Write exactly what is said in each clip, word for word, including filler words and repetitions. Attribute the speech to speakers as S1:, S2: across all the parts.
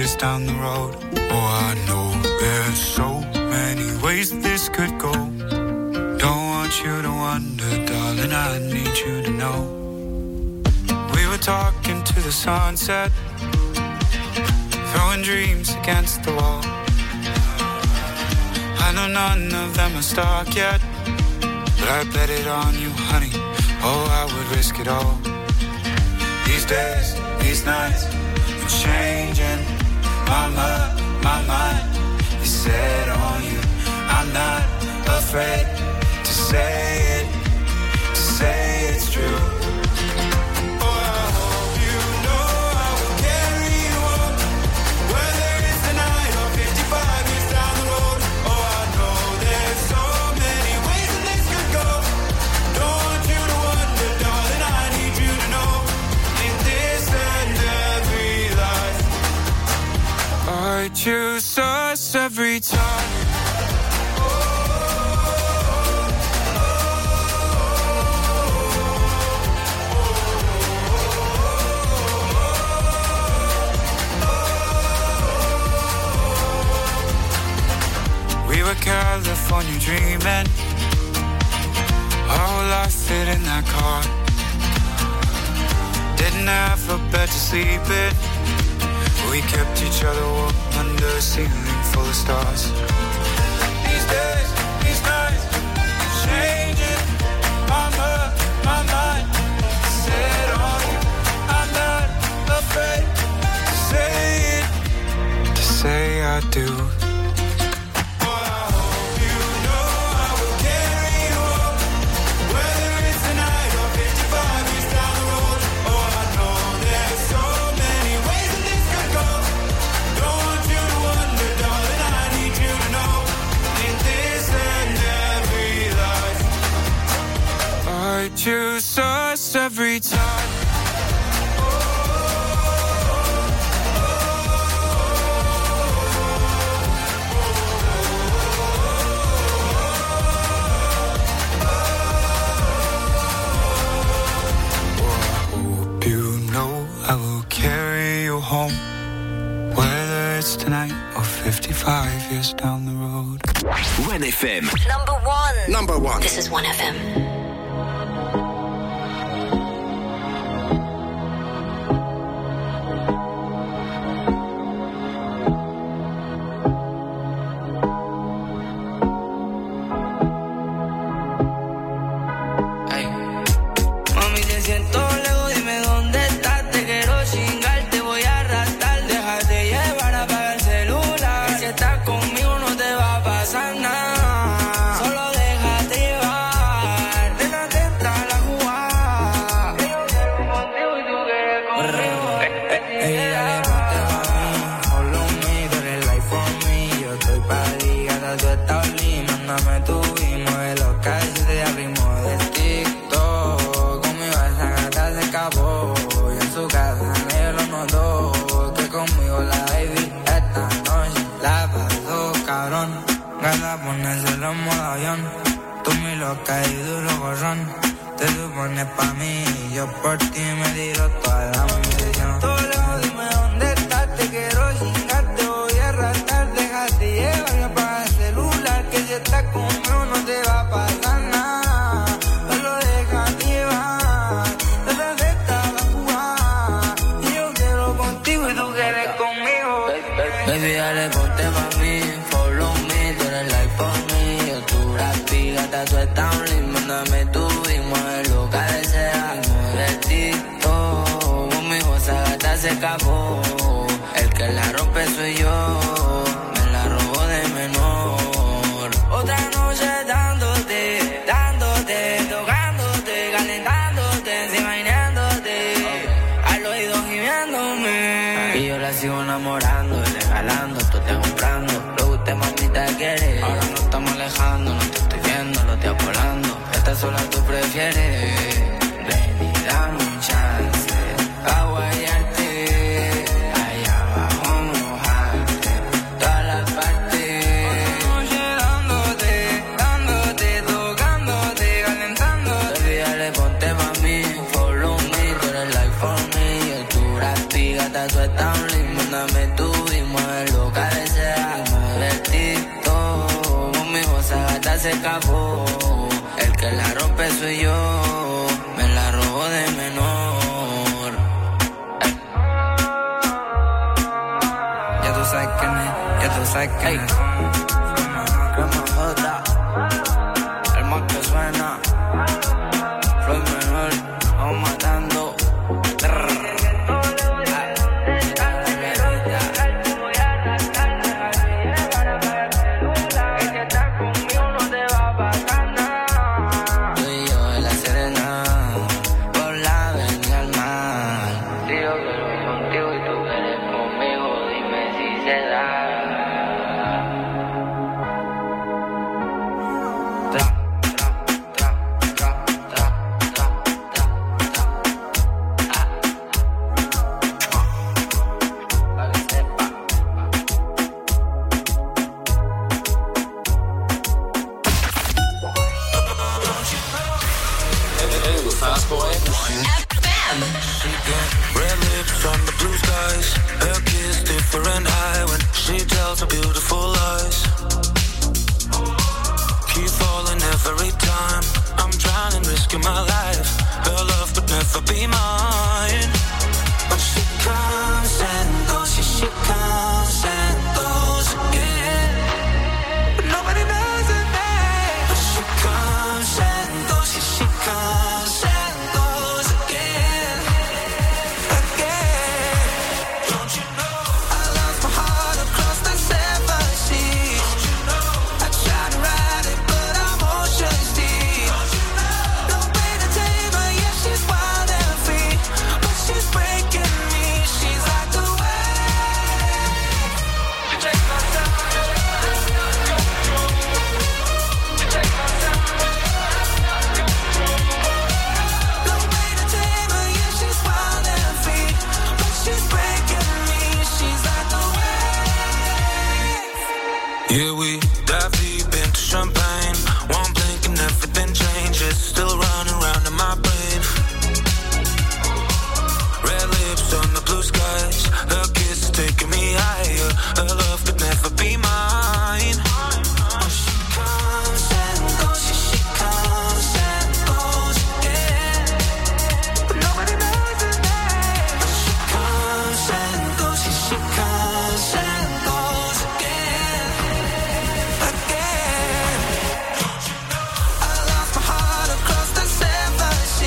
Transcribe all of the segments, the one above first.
S1: years down the road. Oh, I know there's so many ways this could go. Don't want you to wonder, darling, I need you to know. We were talking to the sunset, throwing dreams against the wall. I know none of them are stuck yet, but I bet it on you, honey. Oh, I would risk it all. These days, these nights, I'm changing. Mama, my mind is set on you. I'm not afraid to say it, to say it's true. I choose us every time. We were California dreaming, our whole life fit in that car. Didn't have a bed to sleep in, we kept each other warm under a ceiling full of stars. These days, these nights, I'm changing. Mama, my mind is set on you. I'm not afraid to say it, to say I do. I choose us every time. Hope you know I will carry you home, whether it's tonight or fifty-five years down the road.
S2: one F M.
S3: Number one.
S2: Number one.
S3: This is one F M.
S4: Allá abajo mojarte.
S2: se acabó. El que la rompe soy yo, me la robó de menor. Ey. Ya tú sabes quién es, ya tú sabes quién es. Que me joda, el más que suena. Floyd menor, vamos matando.
S3: She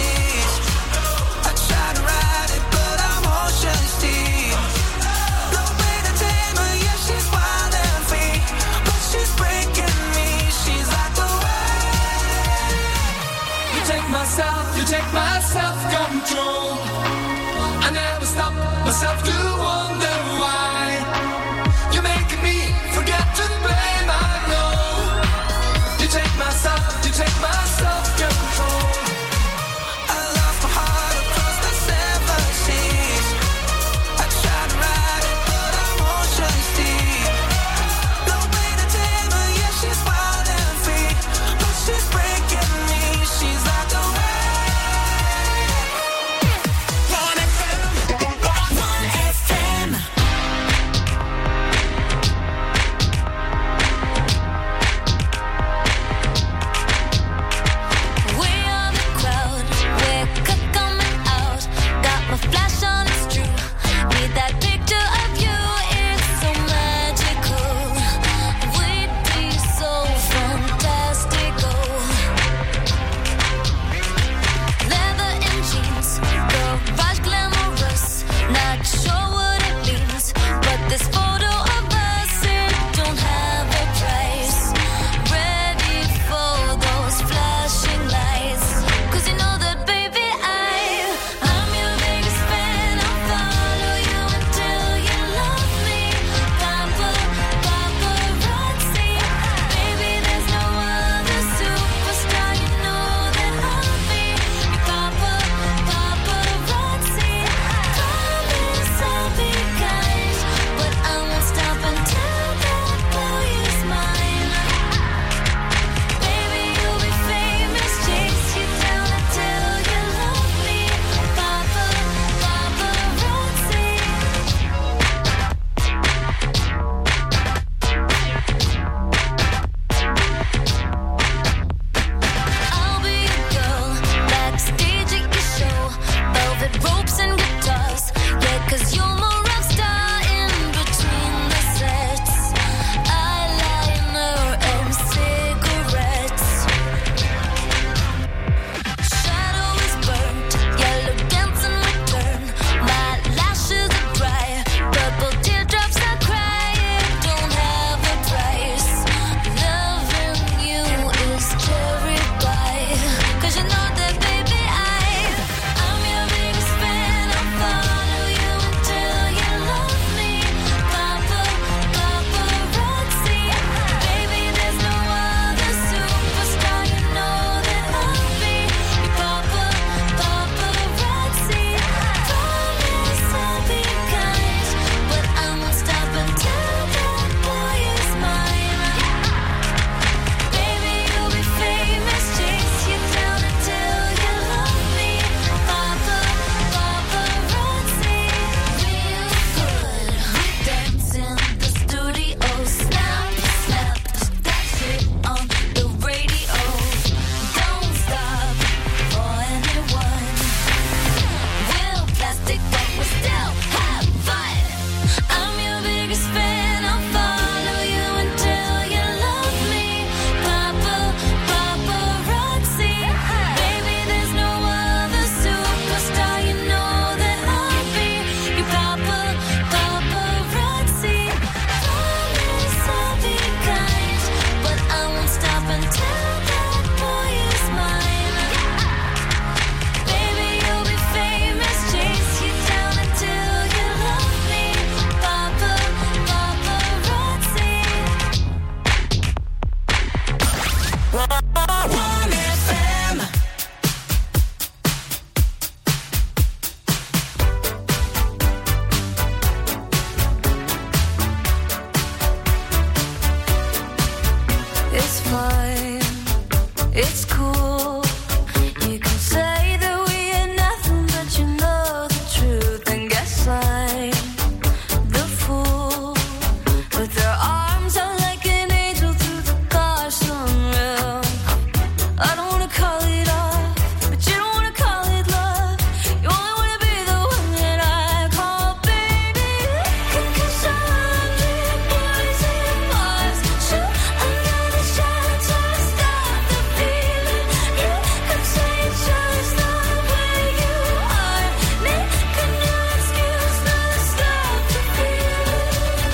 S3: your arms out like an angel through the glass unreal. I don't wanna call it off, but you don't wanna call it love. You only wanna be the one that I call baby. Could kiss a hundred boys in bars, shoot another shot to stop the feeling. You could say it's just the way you are, make a new excuse not to stop the feeling.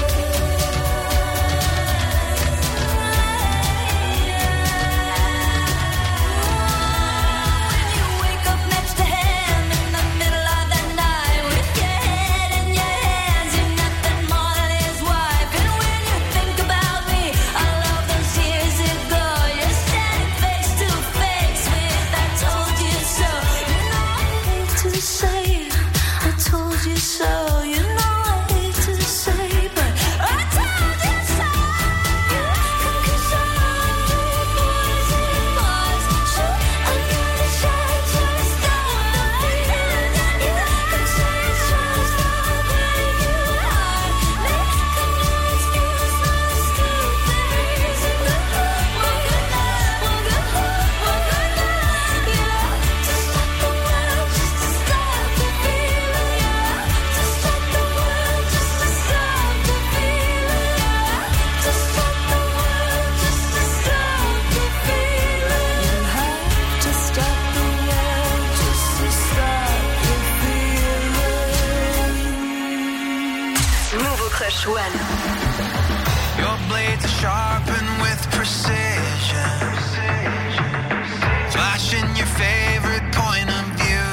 S3: When you wake up next to him in the middle of the night with your head in your hands, you're nothing more than his wife. And when you think about me, I love those years ago. You're standing face to face with I told you so. You know I hate to say I told you so. You know I hate to say, but I told you so. You can kiss a hundred boys in bars, shoot another shot to stop the feeling. You can say it's just the way you are, make a new excuse not a stupid reason. One good night, one good night, one good night, yeah. To stop the world, just to stop the feeling, yeah. To stop the world, just to stop the feeling, yeah. To stop the world, just to stop the feeling. You have to stop the world just to stop the feeling.
S4: Nouveau Crush One.
S5: Your blades are sharpened with precision, flashing your favorite point of view.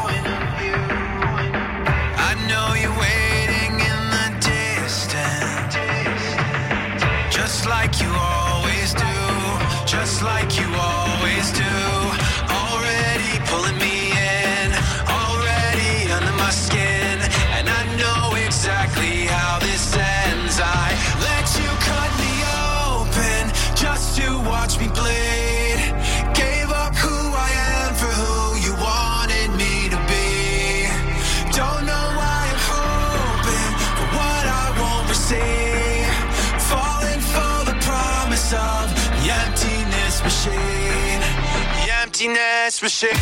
S5: I know you're waiting in the distance, just like you always do, just like you always do. Already pulling me in, already under my skin, and I know exactly how this ends. I let you cut me open just to watch me bleed. Gave up who I am for who you wanted me to be. Don't know why I'm hoping for what I won't receive. Falling for the promise of the emptiness machine. The emptiness machine.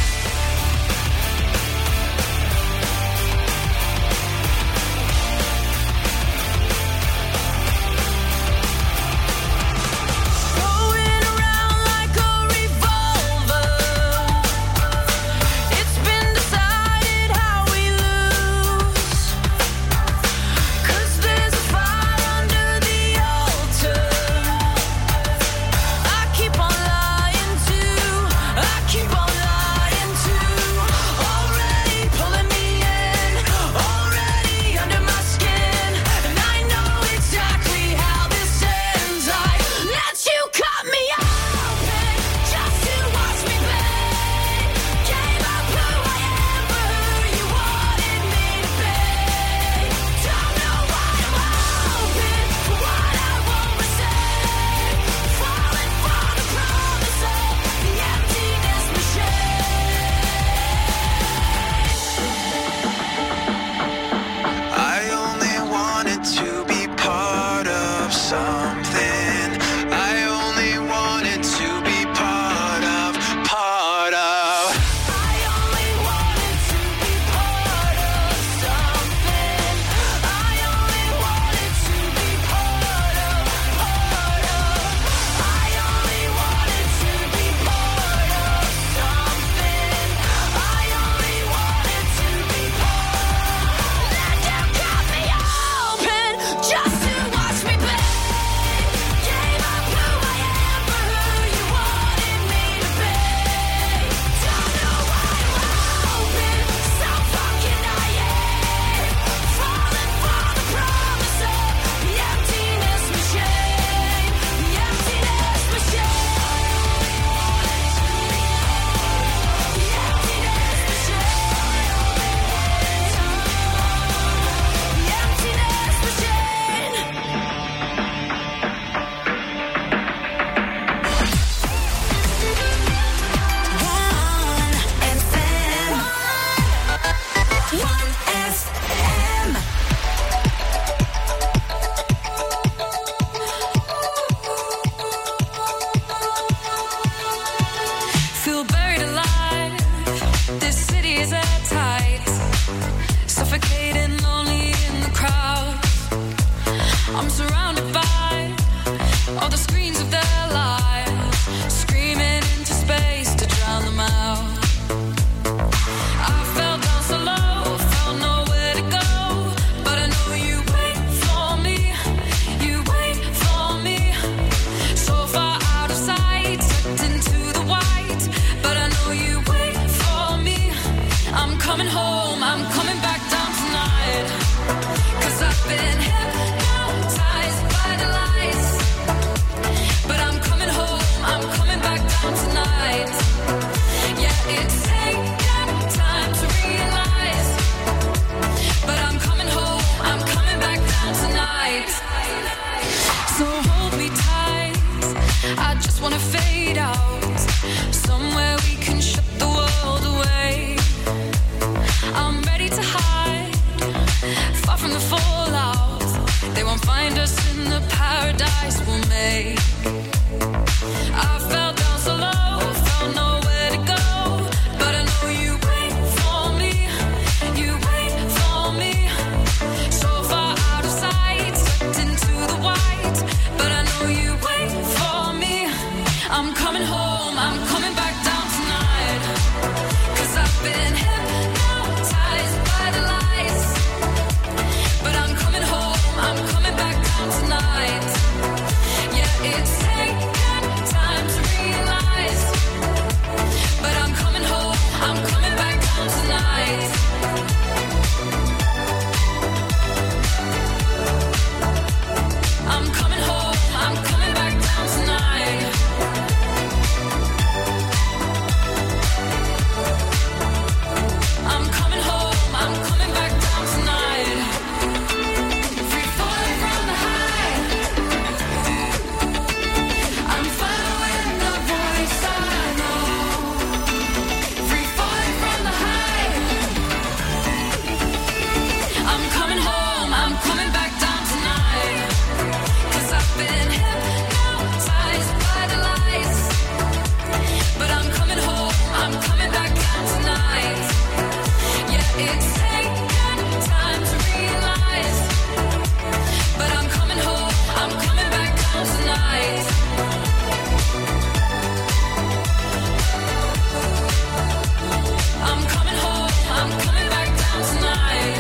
S3: Going around like a revolver. It's been decided how we lose. 'Cause there's a fire under the altar. I keep on lying to, I keep on lying to. surrounded by all the screens of their lives, screaming into space to drown them out. I fell down so low, felt nowhere to go, but I know you wait for me, you wait for me. So far out of sight, tucked into the white, but I know you wait for me. I'm coming home, I'm coming back down tonight, 'cause I've been hypnotized by the lights. But I'm coming home, I'm coming back down tonight. Yeah, it's taken time to realize, but I'm coming home, I'm coming back down tonight. So hold me tight, I just wanna fade out, somewhere we can shut the world away. I'm ready to hide, far from the fallout. They won't find us in the paradise we'll make. I fell down so low, found nowhere to go, but I know you wait for me, you wait for me. So far out of sight, tucked into the white, but I know you wait for me. I'm coming home, I'm coming back down tonight, 'cause I've been hypnotized by the lights. But I'm coming home, I'm coming back down tonight. Yeah, it's taken time to realize, but I'm coming home, I'm coming back down tonight. I'm coming home, I'm coming back down tonight. I'm coming home, I'm coming back down tonight. Free falling from the high, I'm following the voice I know. Free falling from the high, I'm coming home, I'm coming back down tonight, 'cause I've been hypnotized by the lights. But I'm coming home, I'm coming back down tonight. Yeah, it's taken time to realize, but I'm coming home, I'm coming back down tonight. I'm coming home, I'm coming back down tonight.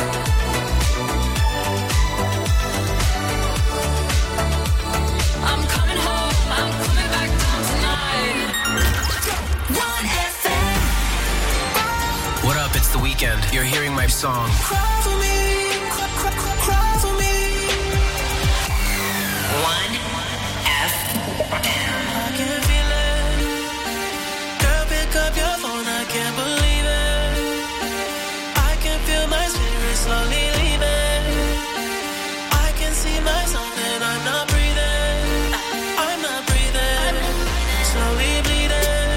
S3: I'm coming home, I'm coming back down tonight. one F M.
S6: What up? It's The Weeknd. You're hearing my song.
S5: Cry for me, cry, cry, cry, cry for me.
S7: one F M.
S5: I can feel it. Girl, pick up your phone, I can't believe it. I can feel my spirit slowly leaving. I can see myself and I'm not breathing. I'm not breathing. Slowly bleeding.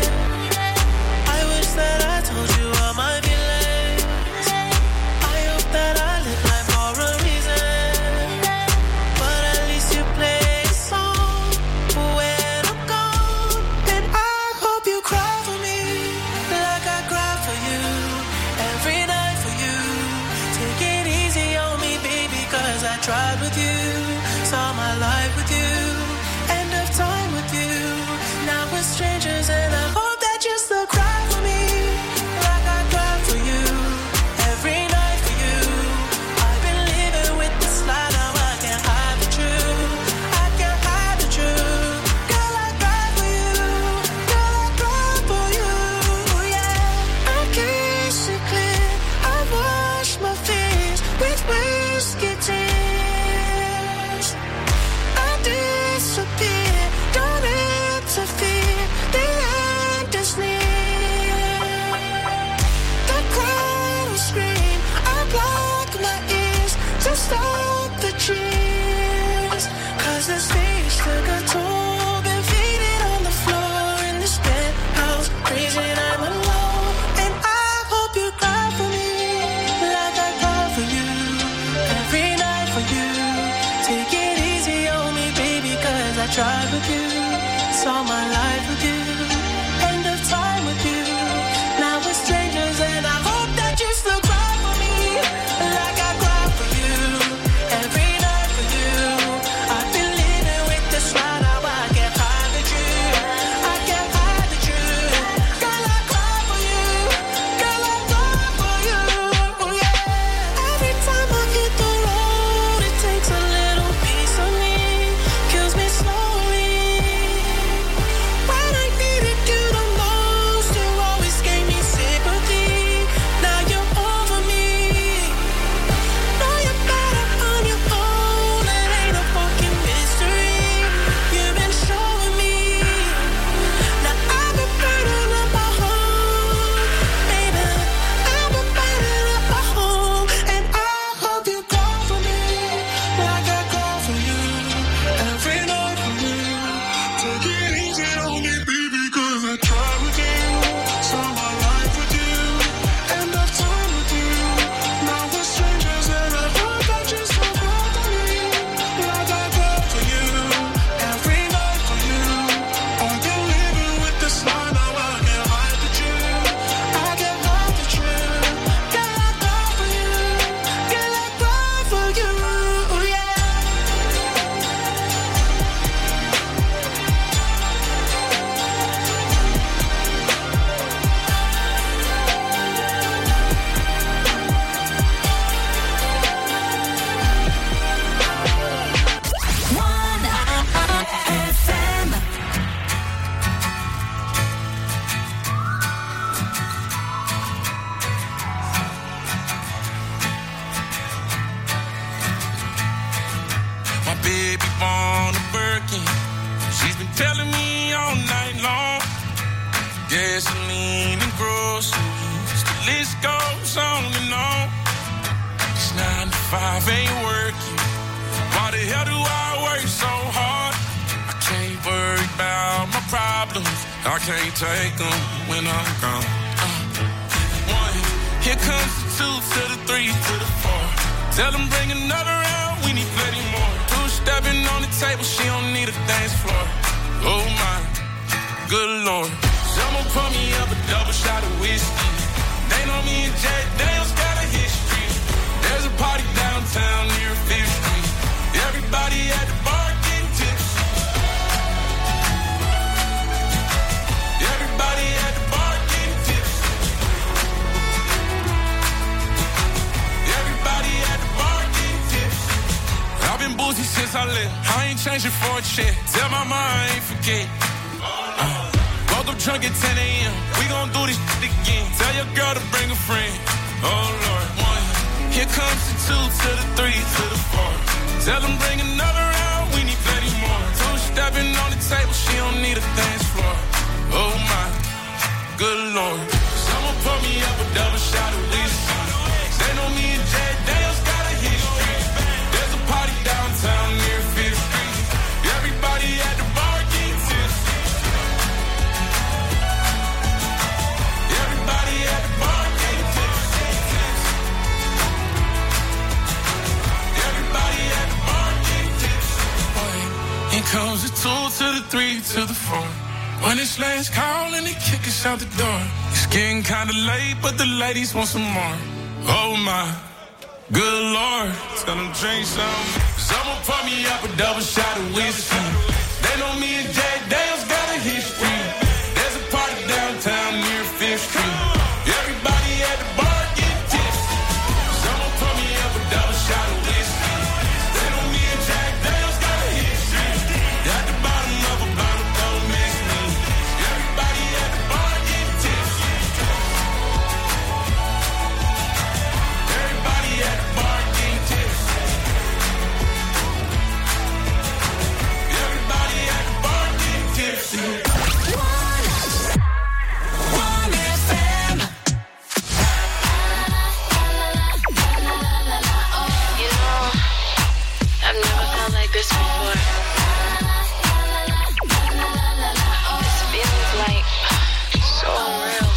S5: I wish that I told you all my feelings. I hope that I live life for a reason. But at least you play a song when I'm gone. And I hope you cry for me like I cry for you. Every night for you. Take it easy on me, baby, 'cause I tried with you. Saw my life with you. End of time with you. Now we're strangers and I hope that you still cry for me like I cry for you. Every night for you. I've been living with this lie, now I can't hide the truth. I can't hide the truth. Girl, I cry for you. Girl, I cry for you. Yeah. I kiss it clear. I wash my face with whiskey tears. I disappear. Don't interfere. The end is near. The crowd will scream. I block my ears to stop the cheers. 'Cause the stage took a toll. Been faded on the floor in this penthouse. Crazy and I'm alone. And I hope you cry for me like I cry for you. Every night for you. Take it easy on me, baby, 'cause I tried with you. Saw my life with you. End of time with you. Now we're strangers and I hope that you still cry for me like I cry for you. Every night for you.
S8: working. She's been telling me all night long. Gasoline and groceries, the list goes on and on. This nine to five ain't working. Why the hell do I work so hard? I can't worry about my problems. I can't take them when I'm gone. Uh, one, here comes the two to the three to the four. Tell them bring another round, we need plenty more. Two stepping on the table, she don't need a dance floor. Oh my, good Lord. Someone pour me up a double shot of whiskey. They know me and Jack Daniels got a history. There's a party downtown near Fifth Street. Everybody at the bar getting tipsy. Everybody at the bar getting tipsy. Everybody at the bar getting tipsy. I've been boozy since I left. I ain't changing for a check. Tell my mom I ain't forget. Uh. Woke up drunk at ten a.m. We gon' do this shit again. Tell your girl to bring a friend. Oh Lord, one. Here comes the two to the three to the four. Tell them bring another round. We need plenty more. Two stepping on the table. She don't need a dance floor. Oh my, good Lord. Someone pour me up a double shot of whiskey. They know me and Jack Daniels got a history. There's a party downtown near Fifth Street. Everybody at the bar getting tipsy. Everybody at the bar getting tipsy. Everybody at the bar getting tipsy. Here comes the two to the three to the four. When it's last call and they kick us out the door. It's getting kinda late, but the ladies want some more. Oh my, good Lord. Tell them drink some. Someone pour me up a double shot of whiskey. They know me and Jack Daniels got a history. There's a party downtown near Fifth Street. Everybody at the bar getting tipsy. Someone pour me up a double shot of whiskey. They know me and Jack Daniels got a history. At the bottom of a bottle, don't miss me. Everybody at the bar getting tipsy. Everybody at the bar getting tipsy. Everybody at the bar getting tipsy.
S9: This before. This feels like so real.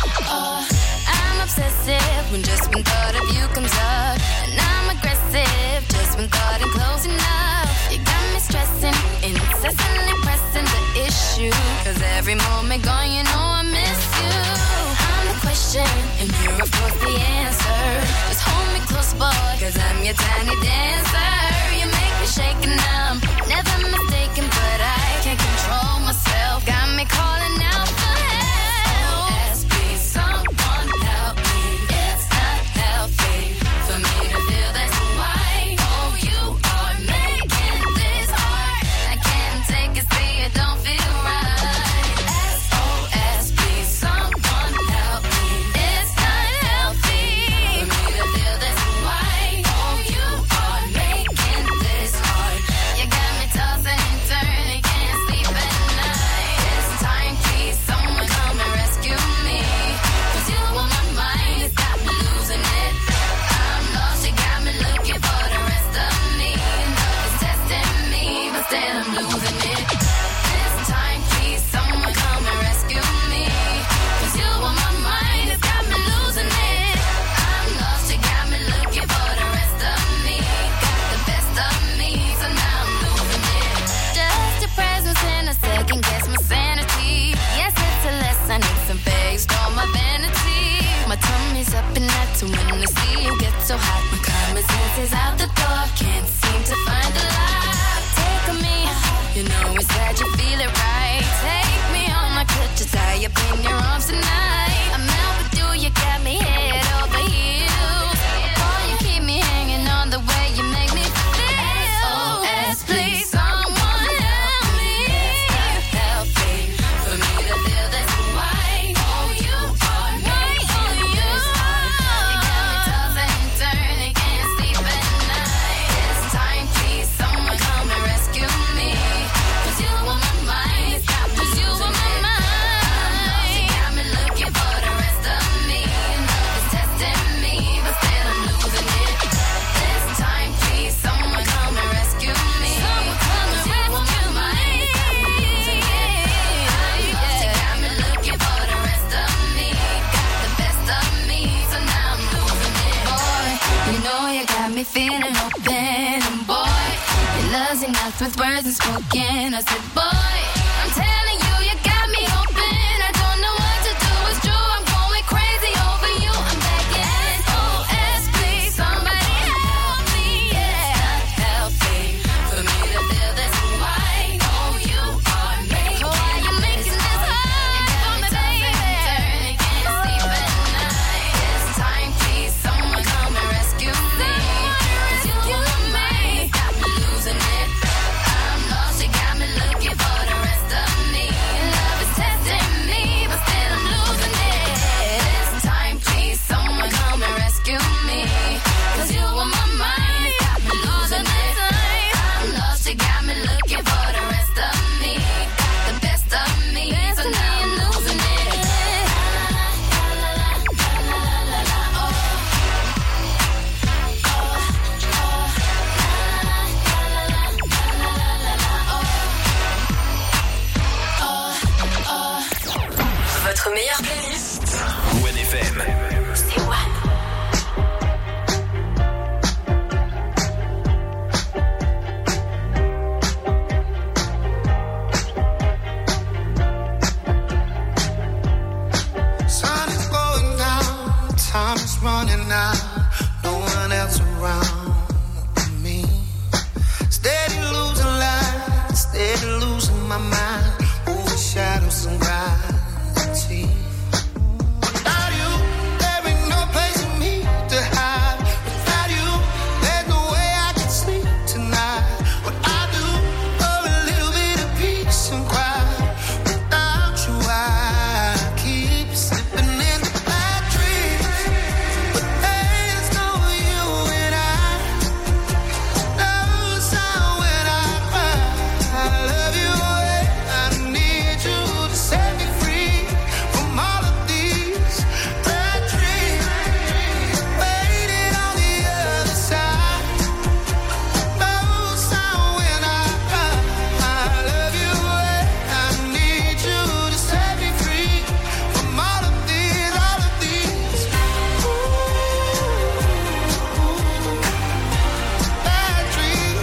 S3: I'm obsessive when just when thought of you comes up. And I'm aggressive just when thought of close enough. You got me stressing, incessantly pressing the issue. Cause every moment gone, you know I miss you. I'm the question, and you're of course the answer. Just hold me close, boy, cause I'm your tiny dancer. You make me shake and numb, never mistaken, but I can't control myself. Got me calling out for help. S O S, please, someone help me. It's not healthy for me to feel this way. Oh, you are making this hard. I can't take it, see it don't feel right. S O S, please, someone help me. It's not healthy for me to feel this way. Oh, you are making this hard. You got me tossing and turning, can't sleep at night. This time, please, someone come and rescue me. Cause you on my mind, it's got me losing it. I'm lost, you got me looking for the rest of me. It's testing me, but still I'm losing it. This time, please, someone come and rescue me. Cause you on my mind, it's got me losing it. I'm lost, you got me looking for the rest of me. Got the best of me, so now I'm losing it. Just your presence in a second, guess my sanity. Yes, it's a lesson, need some face, all my vanity. My tummy's up and that's when I see you get so hot. My common sense is out the door, can't seem to find the light. Take me, you know it's that you feel it right. Take me on, I could just tie up in your arms tonight. I'm out with you, you got me head over heels. Boy, you keep me hanging on the way you make me feel. S O S, please, someone help me. It's not healthy for me to feel this way. Oh, you are making this hard. You got me tossing and turning, can't sleep at night. This time, please, someone come and rescue me. Cause you with words unspoken. I said, boy, I'm telling you, you got me open. I don't know what to do, it's true, I'm going crazy over you. I'm begging, S O S, please, somebody help me, yeah. It's not healthy for me to feel this way. Oh, you are making, why are you making this hard for me, baby? Turning, can't sleep at night. It's time, please, someone come and rescue me. 'Cause you and me got me losing it. I'm lost, you got me looking for the rest of me. Love is testing me, but still I'm losing it. This time, please, someone come and rescue me. 'Cause you on my mind, got me losing it. I'm lost, you got me looking for the rest of me. Got the best of me, so now I'm losing it.
S4: Votre meilleure playlist,
S6: One F M.
S4: c'est One.
S10: Sun is going down, time is running out, no one else around but me. Steady losing light, steady losing my mind, over shadows and gravity. Without you, there ain't no place for me to hide. Without you, there's no way I can sleep tonight. What I do for a little bit of peace and quiet. Without you, I keep slipping into bad dreams. But there's no you and I. No sound when I cry. I love you, I need you to set me free from all of these bad dreams. Waiting on the other side. No sound when I cry. I love you, I need you to set me free from all of these, all of these bad dreams.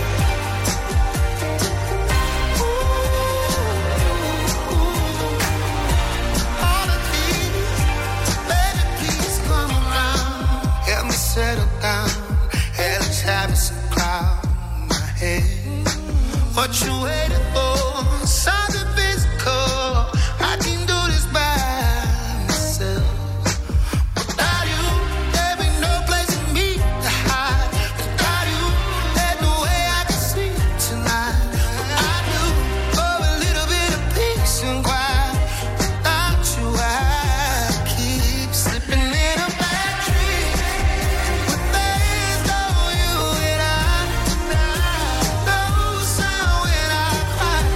S10: All of these, baby, please come around. Help me settle down. Hell is having some cloud in my head. What you waiting for? Something physical. I can do this by myself. Without you, there ain't no place for me to hide. Without you, there's no way I can sleep tonight. What I do for a little bit of peace and quiet. Without you, I keep slipping in a bad dream. But there's no you and I. No sound when I cry.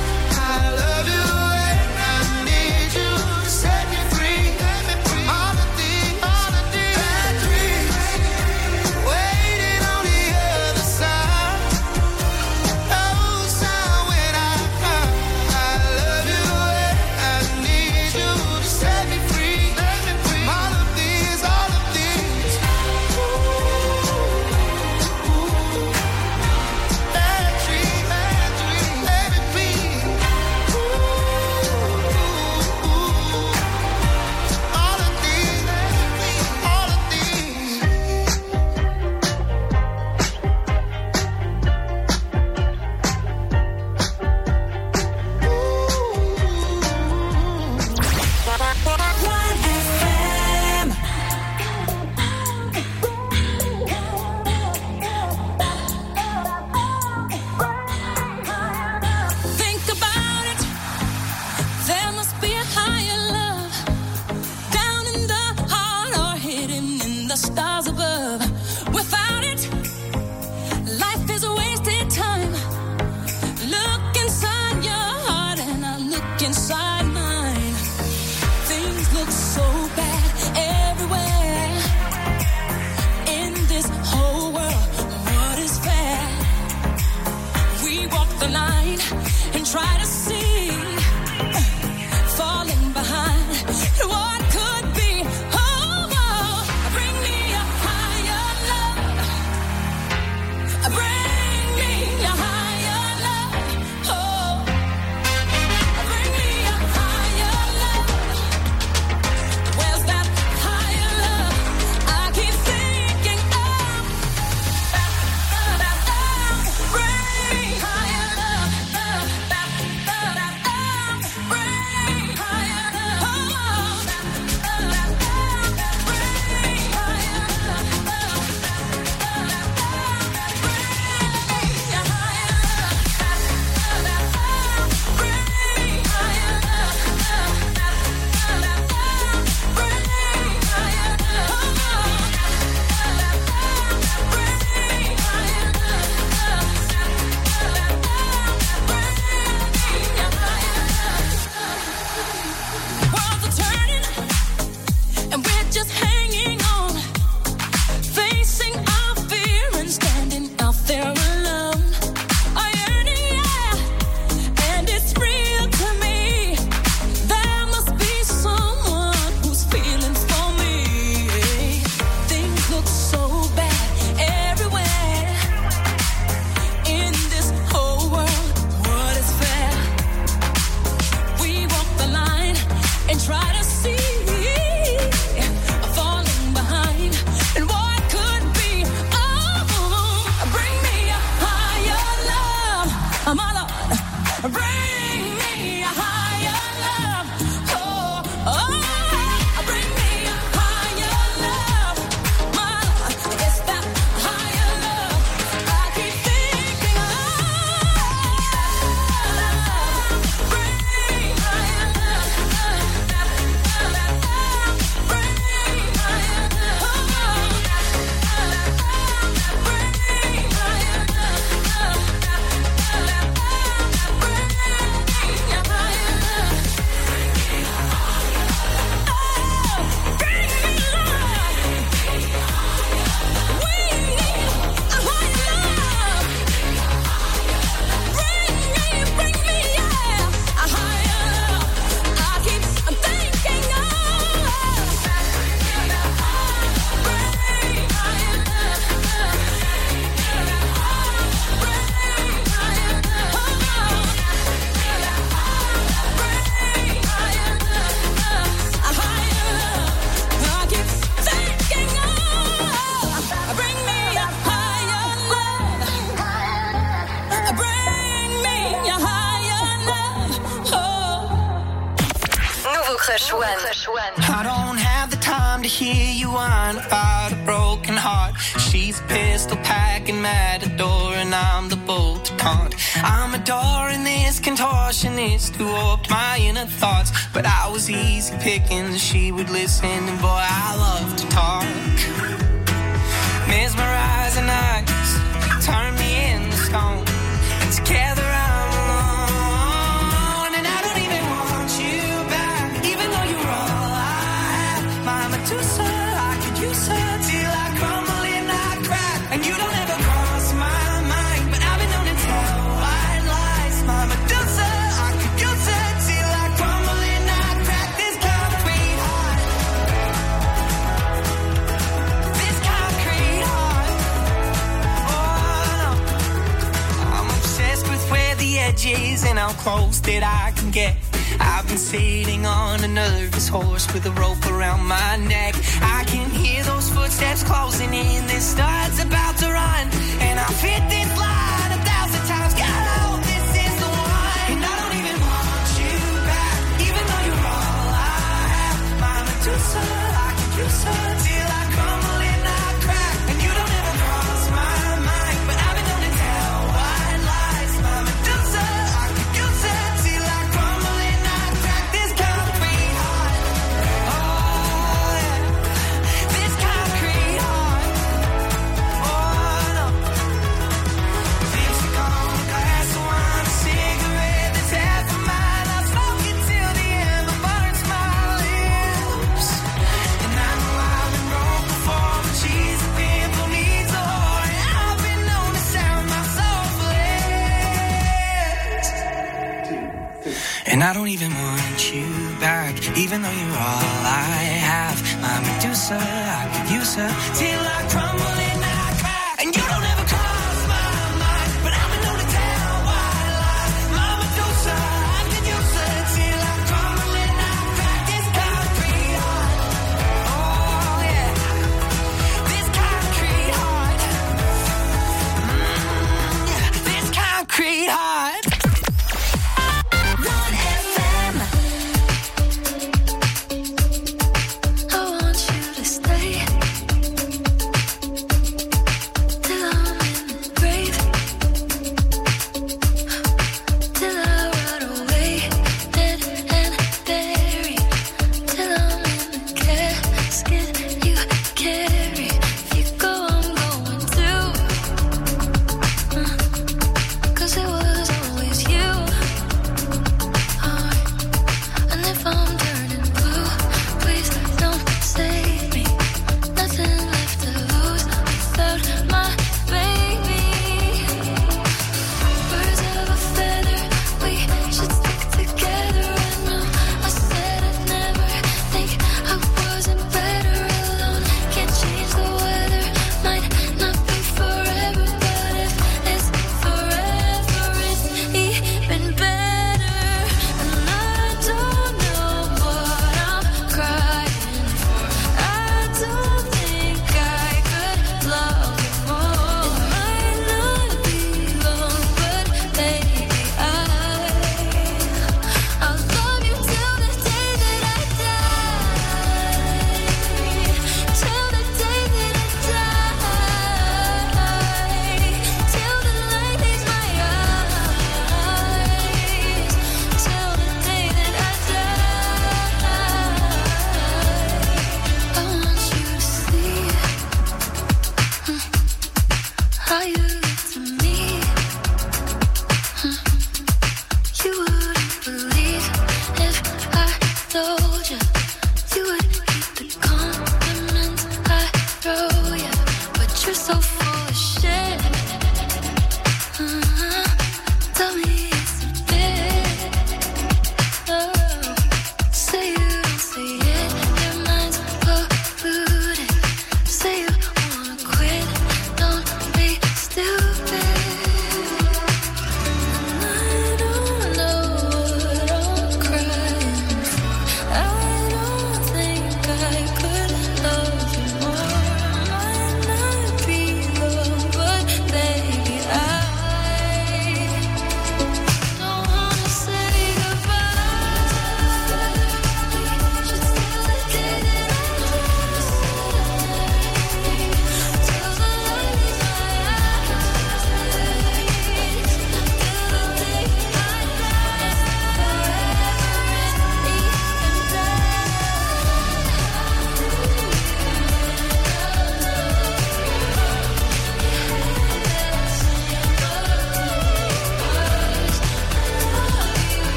S4: Crush One.
S11: I don't have the time to hear you whine about a broken heart. She's a pistol packing matador and I'm the bolt to taunt. I'm adoring this contortionist who warped my inner thoughts, but I was easy picking, she would listen, and boy, I love to talk. Mesmerizing eyes turn me into stone, and together I'm alone, and I don't even want you back, even though you're all I have. My Medusa, I could use her till I crumble and I crack, and you don't ever cross my mind, but I've been known to tell white lies. My Medusa, I could use her till I crumble and I crack. This concrete heart, this concrete heart, oh no. I'm obsessed with where the edge is and how close that I can get. I've been sitting on a nervous horse with a rope around my neck. I can hear those footsteps closing in, this star's about to run, and I've hit this line a thousand times. God, I hope this is the one, and I don't even want you back, even though you're all I have. My Medusa, I could use her till I crumble and I crack, and you don't ever cross my mind, but I've been known to tell white lies. My Medusa, I could use her till I crumble and I crack. This concrete heart, oh yeah, this concrete heart, oh no. Lipstick on the glass of wine, a cigarette that's half of mine. I smoke it till the ember burns my lips, and I know I've been broke before, but she's a pimple needs a whore, and I've been known to sound my soulful lips. And I don't even want you back, even though you're all I have. My Medusa, I could use her till I crumble and I crack, and you don't ever cross my mind, but I've been known to tell white lies. My Medusa, I could use her till I crumble and I crack. This concrete heart, oh yeah, this concrete heart, mm, yeah, this concrete heart.
S3: One F M. I want you to stay.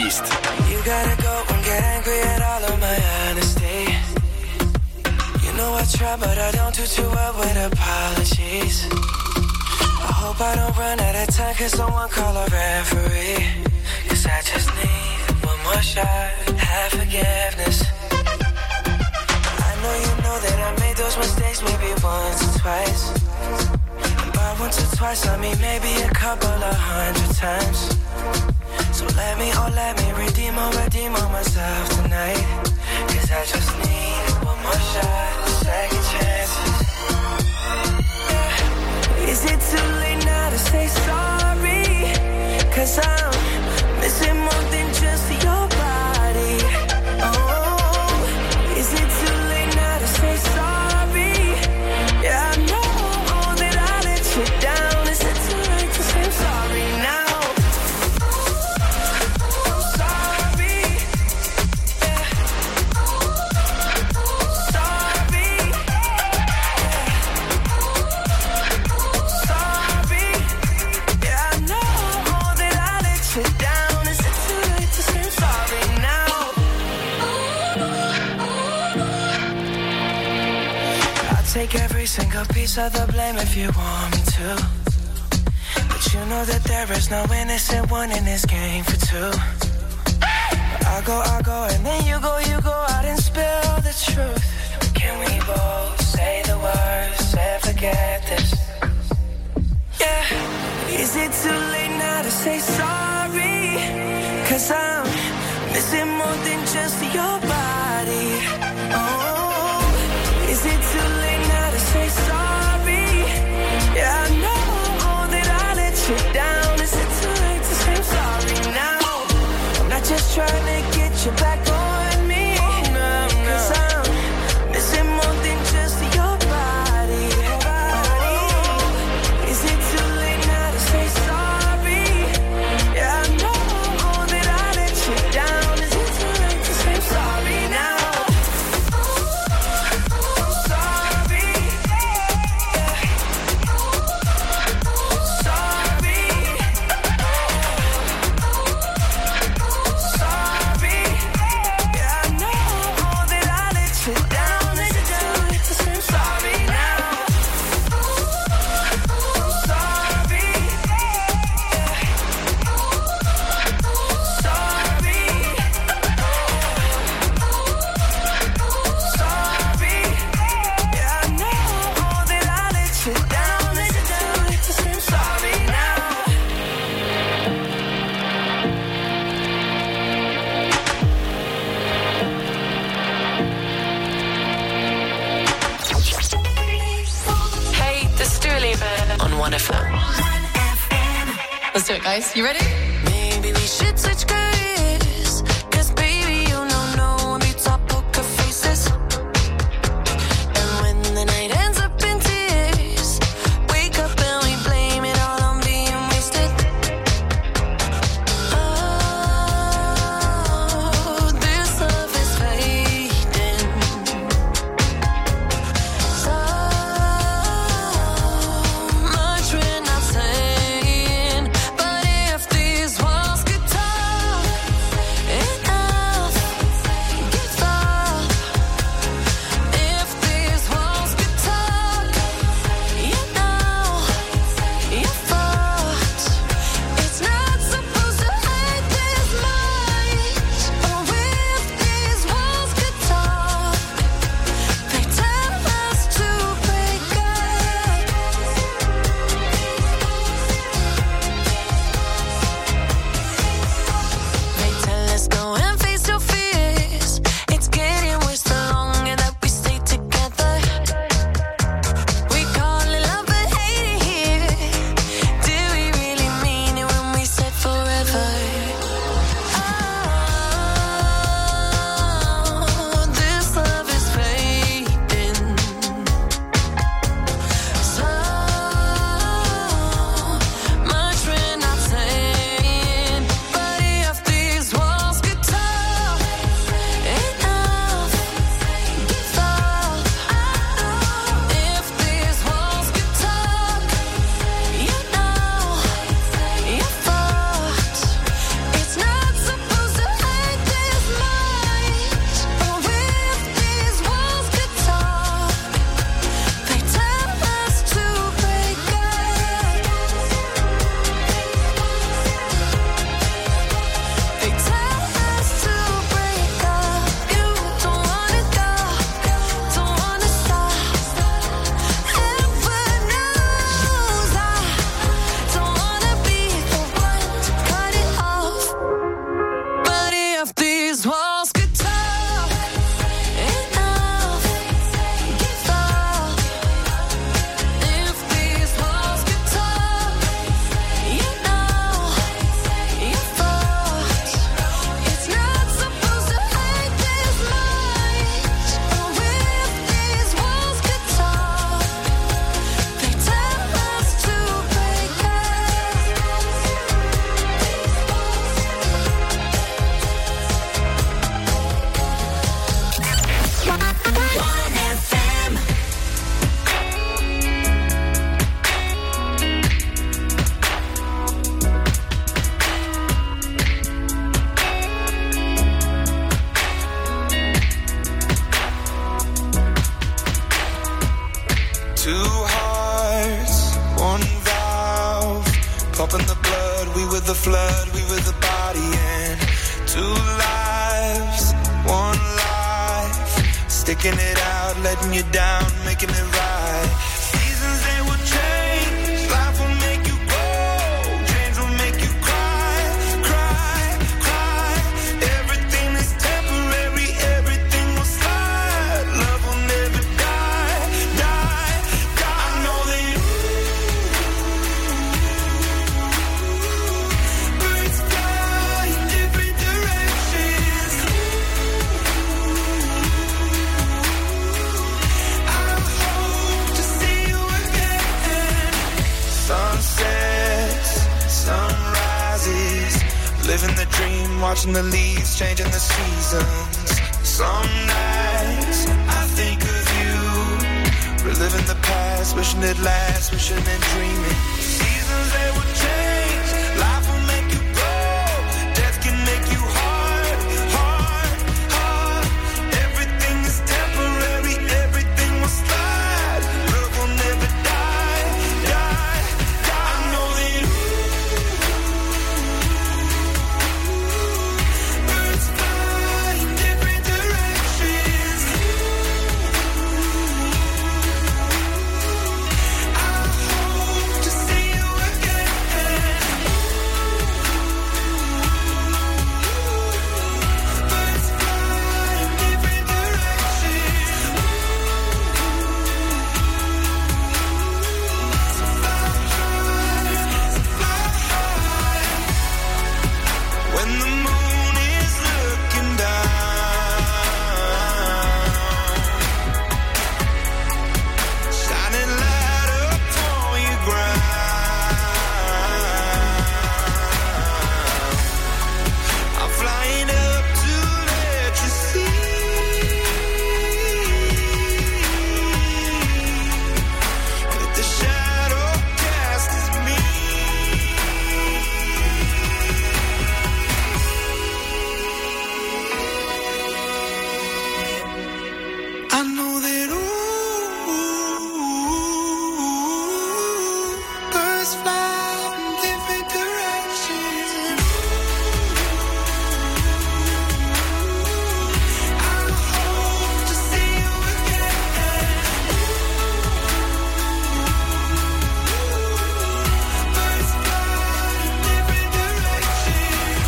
S6: East.
S2: You gotta go and get angry at all of my honesty. You know I try, but I don't do too well with apologies. I hope I don't run out of time, cause someone call a referee. Cause I just need one more shot, have forgiveness. I know you know that I made those mistakes maybe once or twice. And by once or twice, I mean maybe a couple of hundred times. So let me, oh let me redeem or redeem on myself tonight. Cause I just need one more shot, second chances. Yeah. Is it too late now to say sorry? Cause I'm missing more than just your body. Oh, is it too late now to say sorry? Yeah, I know that I let you down. Is it too late to say I'm sorry now? Take every single piece of the blame if you want me to. But you know that there is no innocent one in this game for two. I go, I go, and then you go, you go out and spill the truth. Can we both say the words and forget this? Yeah. Is it too late now to say sorry? Cause I'm missing more than just your body. Oh, is it too late now to say sorry? Yeah, I know that I let you down. Is it too late to say I'm sorry now? I'm not just trying to get you back on me. Oh, no, no. Cause I'm missing more than just your body. Oh, is it too late now to say sorry? Yeah, I know that I let you down. Is it too late to say I'm sorry now?
S12: Let's do it, guys. You ready?
S2: Maybe we should switch careers. Cause baby, you know no one beats our poker faces. And when the night ends up in tears, wake up and we blame it all on being wasted. Oh, this love is fading. So much we're not saying. But if these walls could talk,
S1: pumping the blood, we were the flood, we were the body, and two lives, one life, sticking it out, letting you down, making it right. Seasons they will change, life will make you grow, dreams will make you cry, cry, cry. Everything is temporary, everything will slide, love will never die, die, die. I know that you birds fly in different directions. I hope to see you again. Sunsets, sunrises, living the dream, watching the leaves, changing the seasons. Some nights I think of you, reliving the past, wishing it lasts, wishing and dreaming. Seasons they will change, life will make you grow, death can make you hard, hard, hard. Everything is temporary, everything will slide, love will never die, die, die. I know that birds fly in different directions. I hope to see you again. Birds fly in different directions. So fly high, so fly high. When the moon is looking down, shining light upon your ground, I'm flying up to let you see that the shadow cast is me. I know that ooh, birds fly in different directions. I hope to see you again. Birds fly in different directions.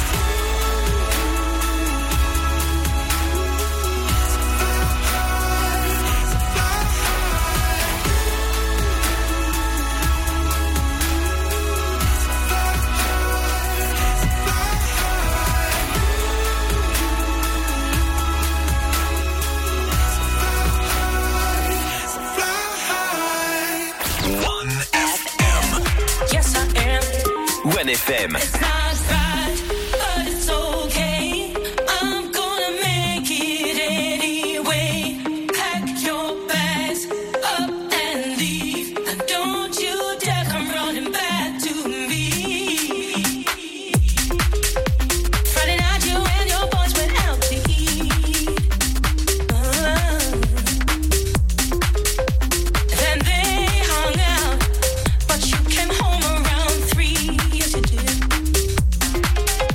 S1: So fly high, so fly high. So fly high, so fly high. So fly high.
S13: one F M.
S11: Yes, I am.
S13: one F M.
S11: It's not right, but it's okay. I'm gonna make it anyway. Pack your bags up and leave. And don't you dare come running back to me. Friday night, you and your boys went out to eat. Uh, Then they hung out, but you came home around three. Yes, you did.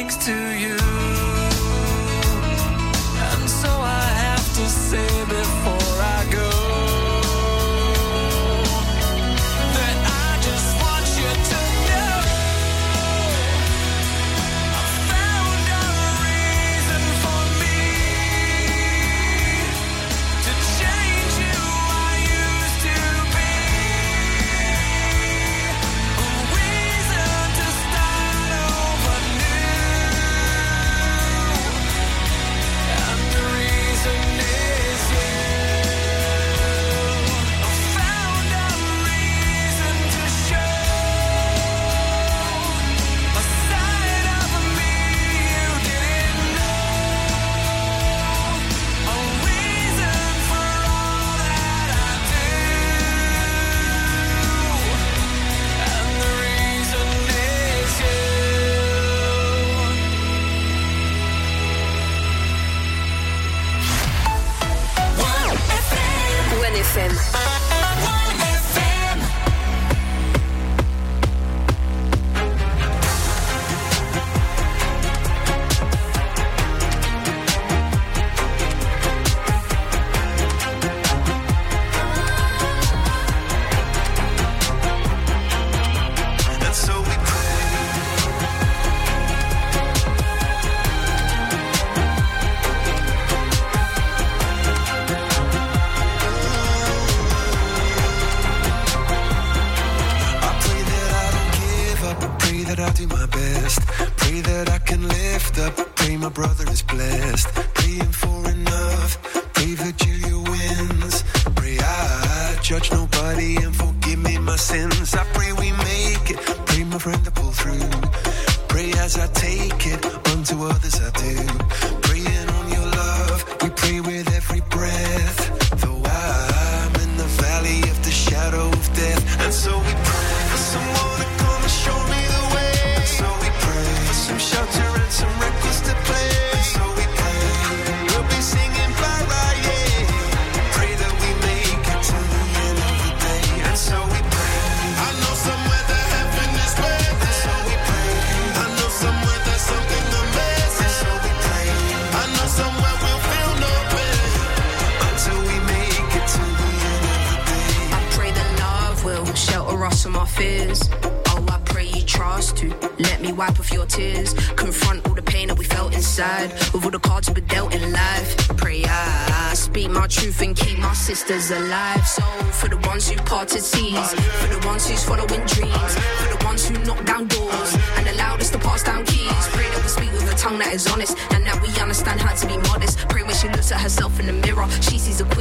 S11: next to you. And so I have to say before I go that I just want you to know I found a reason for me to change who I used to be. A reason to start over new. And the reason is you. I found a reason to show a side of me you didn't know. A reason for all that I do. And the reason is you.
S4: one F M.
S5: And so we pray. I pray that I don't give up. I pray that I do my best. Pray that I can lift up. Pray my brother is blessed. Praying for enough. Pray Virgilia wins. Pray I judge nobody and forgive me my sins. I pray we make it. Pray my friend to pull through. Pray as I take it. Unto others I do. Praying on your love. We pray with every breath. Though I'm in the valley of the shadow of death. And so we pray for someone to come and show me the way. And so we pray for some shelter and some records to play. And so we pray we'll be singing bye bye, yeah. Pray that we make it to the end of the day. And so we pray. I know somewhere that heaven is waiting. And so we pray. I know somewhere there's something amazing. And so we pray. I know somewhere we'll feel no pain until we make it to the end of the day.
S14: I pray that love will shelter us from our fears. Oh, I pray you trust to let me wipe off your tears. Confront all the pain that we felt inside with all the cards we were dealt in life. Pray I speak my truth and keep my sisters alive. So for the ones who parted seas, for the ones who's following dreams, for the ones who knock down doors and allowed us to pass down keys. Pray that we speak with a tongue that is honest and that we understand how to be modest. Pray when she looks at herself in the mirror, she sees a queen.